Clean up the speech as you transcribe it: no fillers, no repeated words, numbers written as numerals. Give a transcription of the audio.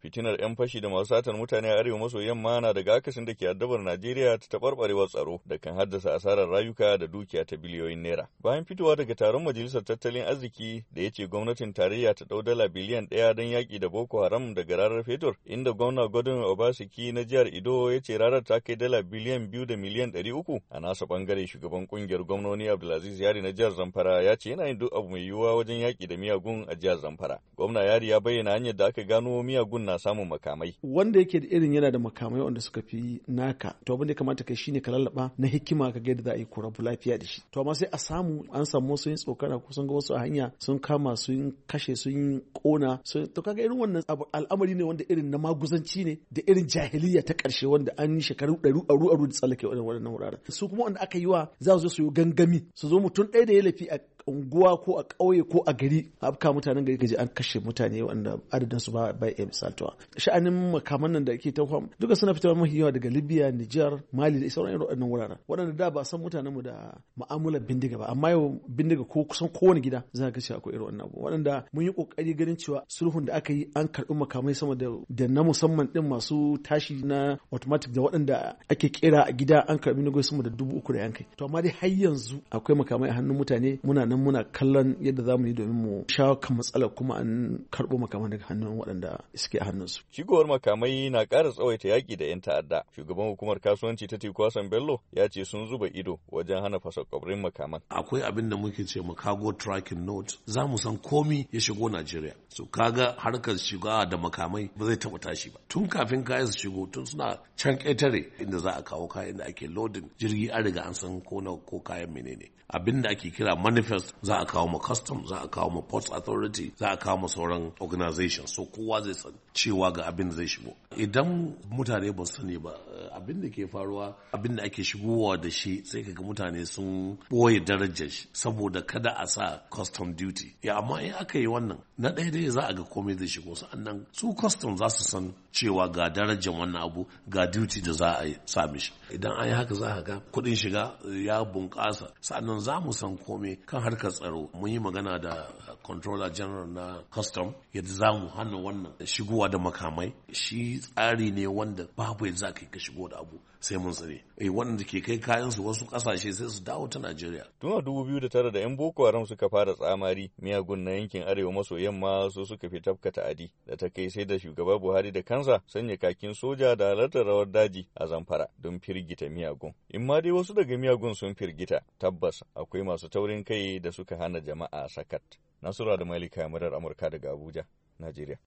Fitinar 'yan fashi da masu satar mutane a arewa maso yamma na daga akasin da ke addabar Najeriya ta taɓarɓarewar tsaro da kan haddasa asarar rayuka da dukiya ta biliyoyin naira. Bayan fitowa daga taron majalisar tattalin arziki da ya ce gwamnatin tarayya ta ɗau dala biliyan 1 don yaƙi da Boko Haram daga rarar fetur, inda gwamna Godwin Obaseki na jihar Edo ya ce rarar ta kai dala biliyan 2 da miliyan 300. A nasa bangare shugaban kungiyar gwamnoni Abdulaziz Yari na jihar Zamfara ya ce yana yin duk abu mai yiwuwa wajen yaƙi da miyagun a jihar Zamfara. Gwamna Yari ya bayyana hanyar da aka gano miyagun na samun makamai. Wanda yake da irin yana da makamai wanda suka fi naka, to abin da kamata kai shine ka lallaba na hikima ka ga yadda za a yi kurabu lafiya da shi. To amma sai an samu sun yi tsokana ko sun ga wasu a hanya sun kama sun kashe sun kona to kaga irin wannan al'amari ne wanda irin na maguzanci ne da irin jahiliya ta karshe wanda an yi shekaru aru da tsallake wannan wuraren. Su kuma wanda aka yi wa za su zo su yi gangami su zo mutum ɗaya da ya lafi a unguwa ko a ƙauye ko a gari afka mutanen gari kaji an kashe mutane wanda adadin su ba iya misaltawa. Sha'anin makaman nan da ake ta duka suna fitowa mafi yawa daga Libya, Niger, Mali da sauran irin waɗannan wuraren waɗanda da ba san mutanen mu da mu'amalar bindiga ba, amma yau bindiga ko kusan kowane gida za ka cewa akwai irin wannan abu waɗanda mun yi kokari ganin cewa sulhun da aka yi an karɓi makamai sama da na musamman din masu tashi na automatic da waɗanda ake kera a gida an karɓi na sama da 3,000 da yankai. To amma dai har yanzu akwai makamai a hannun mutane, muna kallon yadda za mu yi domin mu shawo kan matsalar kuma an karɓo makamai daga hannun waɗanda suke a hannunsu. Shigowar makamai na ƙara tsawaita yaƙi da 'yan ta'adda. Shugaban hukumar kasuwanci ta Teku Hassan Bello ya ce sun zuba ido wajen hana fasakwabrin makaman. Akwai abin da muke ce cargo tracking note, za mu san komi ya shigo Najeriya. So kaga harkar shiga da makamai ba zai taɓa tashi ba. Tun kafin kayan su shigo tun suna can ƙetare inda za a kawo kayan da ake loading jirgi an riga an san ko kayan menene. Abin da ake kira manifest za a kawo ma custom, za a kawo ma ports authority, za a kawo ma sauran organization, so kowa zai san cewa ga abin da zai shigo. Idan mutane ba su sani ba abin da ke faruwa, abin da ake shigowa da shi sai kaga mutane sun boye darajar shi saboda kada a sa custom duty. Amma in aka yi wannan na ɗaya dai za a ga komai zai shigo, sa'annan su custom za su san cewa ga darajar wannan abu, ga duty da za a sa mishi. Idan an yi haka za a ga kuɗin shiga ya bunƙasa, sa'annan za mu san komai kan harkar tsaro. Mun yi magana da controller general na custom yadda za mu hana wannan shigowa da makamai. Shi tsari ne wanda babu yadda za ka shigo da abu sai mun tsare. Waɗanda ke kai kayan su wasu ƙasashe sai su dawo ta Najeriya. Tun a 2009 da 'yan Boko Haram suka fara tsamari, miyagun na yankin arewa maso yamma su suka fi tafka ta'adi da ta kai sai da shugaba Buhari da kansa sanya kakin soja da halartar rawar daji a Zamfara don firgita miyagun. In ma dai wasu daga miyagun sun firgita, tabbas akwai masu taurin kai da suka hana jama'a sakat. Nasura da Malika murar Amurka daga Abuja, Najeriya.